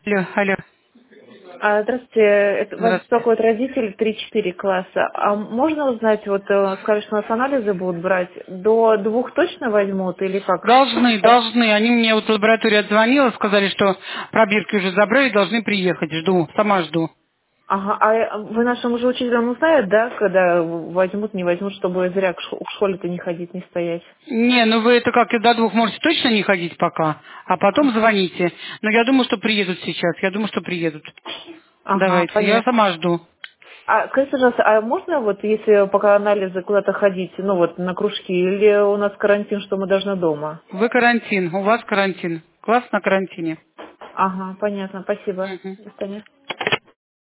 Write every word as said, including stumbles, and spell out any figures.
Алло, алло. А, здравствуйте, это вас Здравствуйте. беспокоит родители три-четыре класса. А можно узнать, вот э, сказали, что у нас анализы будут брать, до двух точно возьмут или как? Должны, должны. Они мне вот в лаборатории отзвонила, сказали, что пробирки уже забрали, должны приехать. Жду, сама жду. Ага, а вы нашему же учителю узнают, да, когда возьмут, не возьмут, чтобы зря к шко- в школе-то не ходить, не стоять? Не, ну вы это как, и до двух можете точно не ходить пока, а потом Ага, звоните. Но я думаю, что приедут сейчас. Я думаю, что приедут. ага, Давайте, я понятно. сама жду. А скажите, пожалуйста, а можно вот, если пока анализы куда-то ходить, ну вот на кружки, или у нас карантин, что мы должны дома? Вы карантин, у вас карантин. Класс на карантине. Ага, понятно, спасибо. Мгм. До свидания.